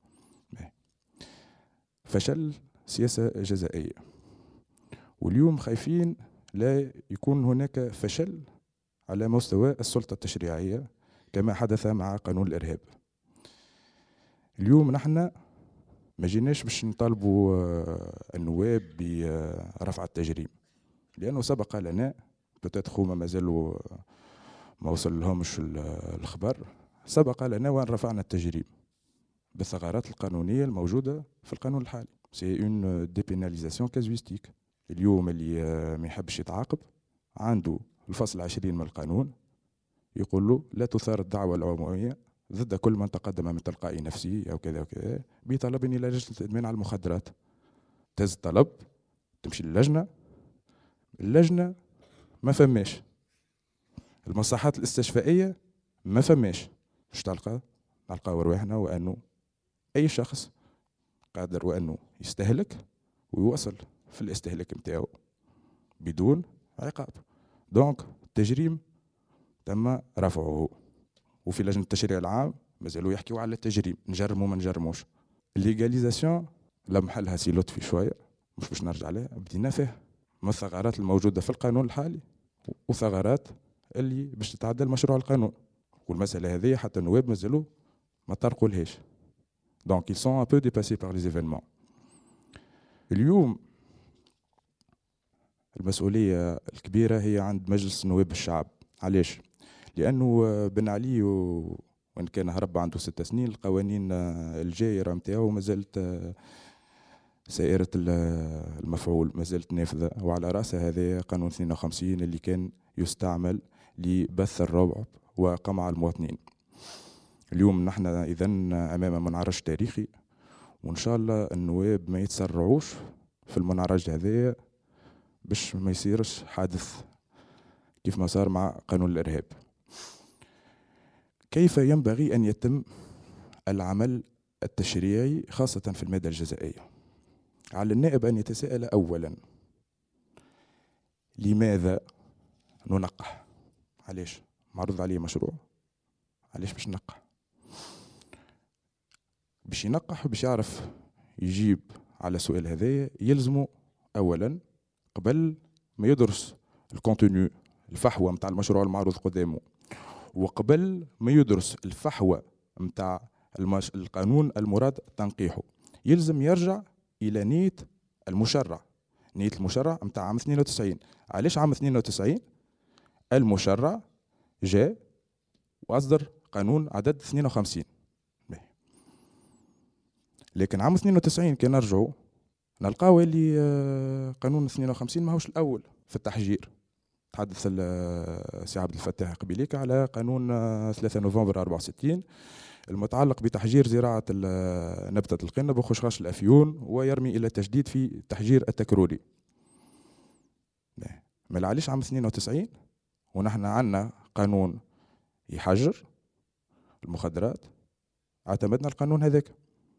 Speaker 6: فشل سياسة جزائية، واليوم خايفين لا يكون هناك فشل على مستوى السلطة التشريعية كما حدث مع قانون الإرهاب. اليوم نحن ما جيناش باش نطالبوا النواب برفع التجريم، لأنه سبق لنا هما مازالوا ما وصل لهمش الخبر، سبق لنا وأن رفعنا التجريم بالثغرات القانونية الموجودة في القانون الحالي. سي اون ديبيناليزاسيون كازويستيك. اليوم اللي ما يحبش يتعاقب عنده الفصل 20 من القانون يقول له لا تثار الدعوة العمومية ضد كل من تقدم من تلقاء نفسه أو كذا وكذا بطلب إلى لجنة الإدمان على المخدرات. تهز الطلب تمشي للجنة، اللجنة ما فماش، المصحات الاستشفائية ما فماش، مش نلقاو رواحنا وأنه أي شخص قادر وأنه يستهلك ويوصل في الاستهلاك متاعه بدون عقاب. دونك التجريم تم رفعه، وفي لجنة التشريع العام مازالوا يحكيوا على التجريم، نجرموا ما نجرموش. الليغاليزاسيون لمحلها سي لطفي شوية، مش باش نرجع عليها، بدينا فيها من الثغرات الموجودة في القانون الحالي وثغرات اللي باش تتعدل مشروع القانون. والمسألة هذه حتى النواب مازالوا ما طرقوا لهاش. دونك ils sont un peu dépassés par les événements. اليوم المسؤولية الكبيرة هي عند مجلس نواب الشعب. علاش؟ لأنه بن علي وإن كان هرب عنده 6 سنين القوانين الجايرة متاعه ما زالت سائرة المفعول، ما زالت نافذة، وعلى رأسها هذا قانون 52 اللي كان يستعمل لبث الرعب وقمع المواطنين. اليوم نحن إذن أمام منعرج تاريخي، وإن شاء الله النواب ما يتسرعوش في المنعرج هذا باش ما يصيرش حادث كيف ما صار مع قانون الإرهاب. كيف ينبغي أن يتم العمل التشريعي خاصة في المادة الجزائية؟ على النائب أن يتساءل أولا لماذا ننقح؟ علاش معروض عليه مشروع؟ علاش باش ننقح؟ باش ينقح وباش يعرف يجيب على السؤال هذايا يلزمه أولا قبل ما يدرس الكونتونيو الفحوى متاع المشروع المعروض قدامه، وقبل ما يدرس الفحوى متاع القانون المراد تنقيحه يلزم يرجع إلى نية المشرع. نية المشرع متاع عام 92. علاش عام 92؟ المشرع جاء وأصدر قانون عدد 52. لكن عام 92 كي نرجعوا نلقاو اللي قانون 52 ماهوش الأول في التحجير. تحدث السي عبد الفتاح قبيليك على قانون 3 نوفمبر 64 المتعلق بتحجير زراعة نبتة القنب وخشخاش الأفيون، ويرمي إلى التجديد في تحجير التكروري. ما علاش عام 92 ونحن عندنا قانون يحجر المخدرات، اعتمدنا القانون هذاك.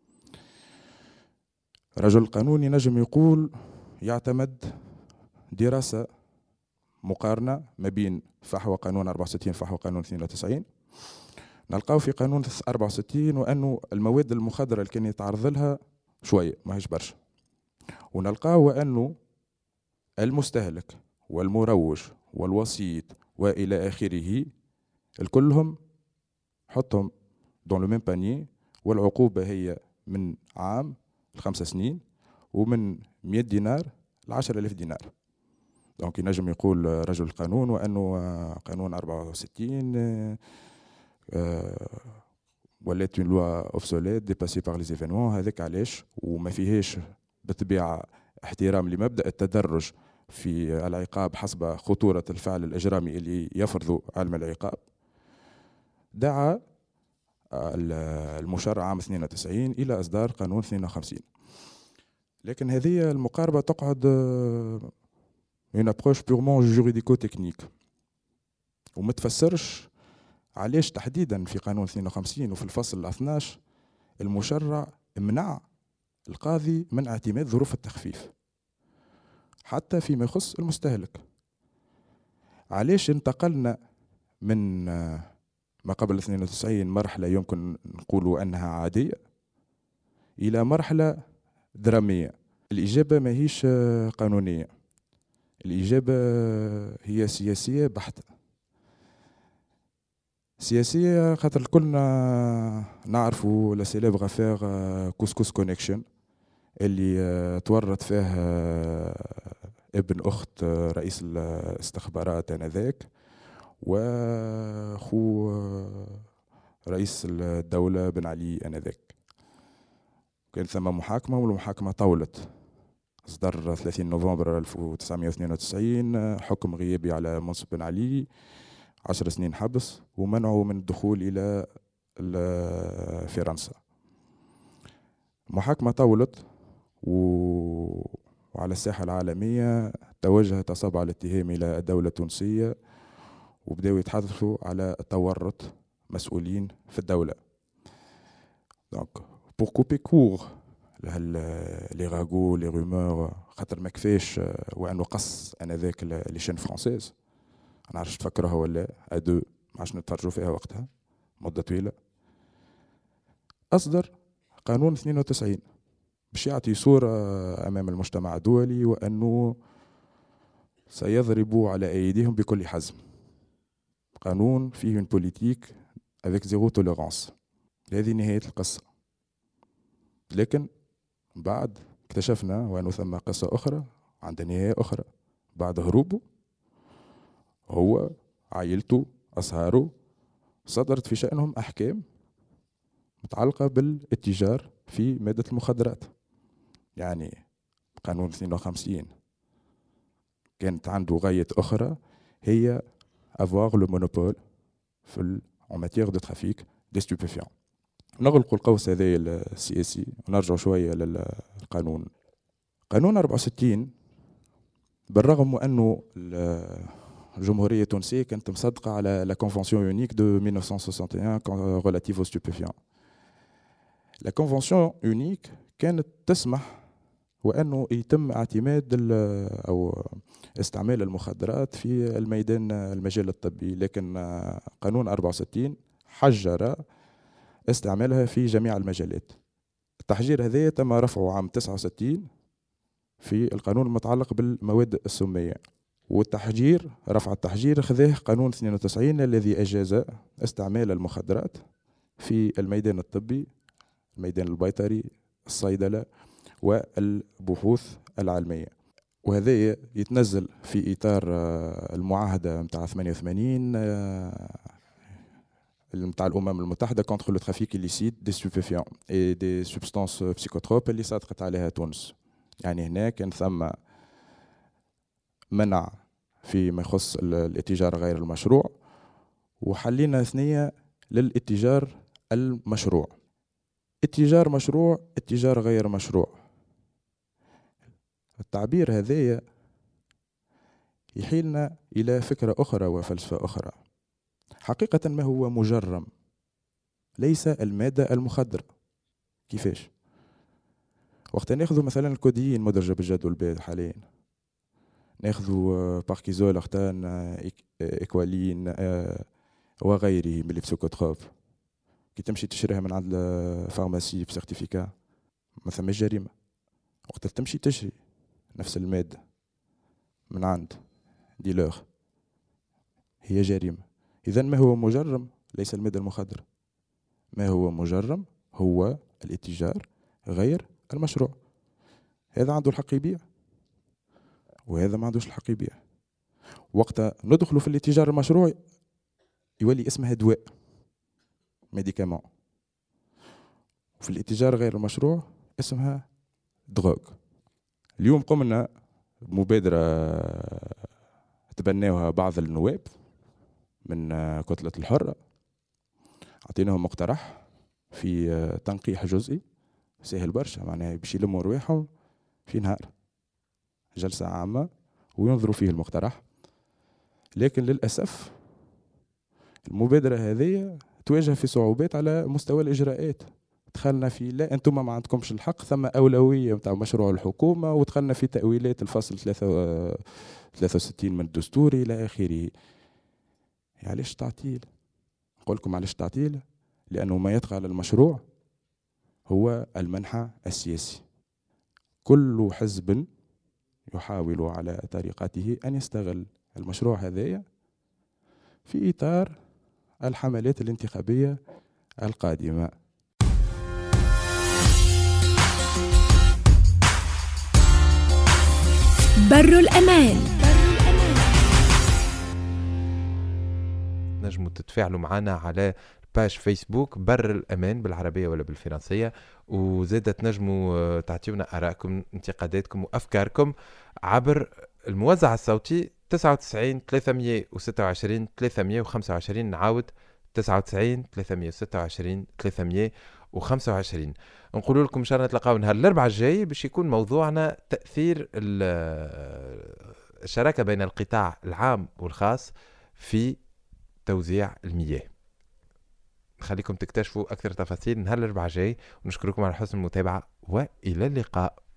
Speaker 6: رجل القانون ينجم يقول يعتمد دراسة مقارنة ما بين فحوى قانون 64 فحوى قانون 92. نلقاو في قانون 64 وأنه المواد المخدرة اللي كان يتعرض لها شوية ماهيش برشا، ونلقاو أنه المستهلك والمروج والوسيط وإلى آخره الكلهم حطهم دون لو ميم بانيي، والعقوبة هي من عام ل5 سنين ومن 100 دينار ل 10,000 دينار. دونك ينجم يقول رجل القانون وأنه قانون 64 ولات اون لوا اوبسوليت ديباسي بار لي زيفينمون. هذاك علاش وما فيهاش بالطبيعة احترام لمبدأ التدرج في العقاب حسب خطورة الفعل الإجرامي اللي يفرض علم العقاب. دعا المشرع عام 92 إلى إصدار قانون 52. لكن هذه المقاربة تقعد une approche purement juridico-technique وما تفسرش علاش تحديدا في قانون 52 وفي الفصل 12 المشرع منع القاضي من اعتماد ظروف التخفيف حتى فيما يخص المستهلك. علاش انتقلنا من ما قبل 92 مرحلة يمكن نقول أنها عادية إلى مرحلة درامية؟ الإجابة ما هيش قانونية، الإجابة هي سياسية بحتة. سياسية خاطر كلنا نعرفوا لا سيليبغ افير كوسكوس كونيكشن اللي تورط فيه ابن أخت رئيس الاستخبارات آنذاك وخو رئيس الدولة بن علي آنذاك. كان ثم محاكمة والمحاكمة طولت. اصدر 30 نوفمبر 1992 حكم غيابي على منصف بن علي 10 سنين حبس ومنعه من الدخول إلى فرنسا. محاكمة طولت وعلى الساحة العالمية توجهت أصابع الاتهام إلى الدولة التونسية وبدأوا يتحدثوا على تورط مسؤولين في الدولة. دونك بور كوبي كور لي راغو لي رومور خاطر ما كفاش وانه قص انذاك لي شين فرونسيز. انا عرفت تفكرها ولا ادو ما عادش نتفرجوا فيها وقتها مده طويله. اصدر قانون 92 باش يعطي صوره امام المجتمع الدولي وانه سيضرب على ايديهم بكل حزم. قانون فيه une politique avec zéro tolérance. هذه نهايه القصه. لكن بعد اكتشفنا وأنه ثم قصة أخرى عند نهاية أخرى. بعد هروبه هو عائلته أصهاره صدرت في شأنهم أحكام متعلقة بالاتجار في مادة المخدرات. يعني قانون 52 كانت عنده غاية أخرى هي avoir le monopole في en matière de trafic des stupéfiants. نغلق القوس هذا السياسي ونرجع شوية للقانون. قانون 64 بالرغم أنه الجمهورية التونسية كانت مصدقة على لا كونفنسيون يونيك دو 1961 relative aux stupéfiants. لا كونفنسيون يونيك كانت تسمح وأنه يتم اعتماد أو استعمال المخدرات في المجال الطبي، لكن قانون 64 حجر استعمالها في جميع المجالات. التحجير هذا تم رفعه عام 69 في القانون المتعلق بالمواد السمية، والتحجير رفع التحجير خذاه قانون 92 الذي أجاز استعمال المخدرات في الميدان الطبي، الميدان البيطري، الصيدلة والبحوث العلمية. وهذا يتنزل في إطار المعاهدة متاع 88 متاع الأمم المتحدة contre le trafic illicite des stupéfiants et des substances psychotropes اللي صادقت عليها تونس. يعني هنا كان ثم منع فيما يخص الاتجار غير المشروع، وحلينا ثنية للاتجار المشروع. اتجار مشروع، اتجار غير مشروع. التعبير هذايا يحيلنا إلى فكرة أخرى وفلسفة أخرى. حقيقة ما هو مجرم؟ ليس المادة المخدرة. كيفاش؟ وقت ناخذ مثلا الكوديين مدرجة بالجدول البيض حاليا، ناخذ باركيزول، اختان، إكوالين وغيره من البسيكوتروب، كي تمشي تشريها من عند الفارماسي بسيرتيفيكا ما ثماش جريمة. وقت تمشي تشري نفس المادة من عند ديلور هي جريمة. إذن ما هو مجرم؟ ليس المادة المخدرة. ما هو مجرم هو الاتجار غير المشروع. هذا عنده الحق يبيع وهذا ما عندوش الحق يبيع. وقت ندخلوا في الاتجار المشروع يولي اسمها دواء، ميديكامون. وفي الاتجار غير المشروع اسمها دروغ. اليوم قمنا بمبادرة تبناوها بعض النواب من كتلة الحرة، عطيناهم مقترح في تنقيح جزئي سهل برشا، معناها باش يلموا رواحهم في نهار جلسة عامة وينظروا فيه المقترح. لكن للأسف المبادرة هذه تواجه في صعوبات على مستوى الإجراءات. دخلنا في لا أنتم ما عندكمش الحق، ثم أولوية متاع مشروع الحكومة، ودخلنا في تأويلات الفصل 63 من الدستور إلى آخره. علاش تعطيل؟ نقول لكم علاش تعطيل، لأنه ما يطغى على المشروع هو المنحى السياسي. كل حزب يحاول على طريقته أن يستغل المشروع هذايا في إطار الحملات الانتخابية القادمة.
Speaker 1: بر الأمان.
Speaker 2: نجموا تتفاعلوا معنا على باش فيسبوك بر الأمان بالعربية ولا بالفرنسية، وزادة تنجموا تعطيونا آرائكم انتقاداتكم وأفكاركم عبر الموزع الصوتي 99 326 325. نعاود 99 326 325. نقول لكم ان شاء الله نتلاقاو نهار الاربعاء الجاي باش يكون موضوعنا تأثير الشراكة بين القطاع العام والخاص في توزيع المياه. خليكم تكتشفوا أكثر تفاصيل نهار الأربعاء الجاي، ونشكركم على حسن المتابعة وإلى اللقاء.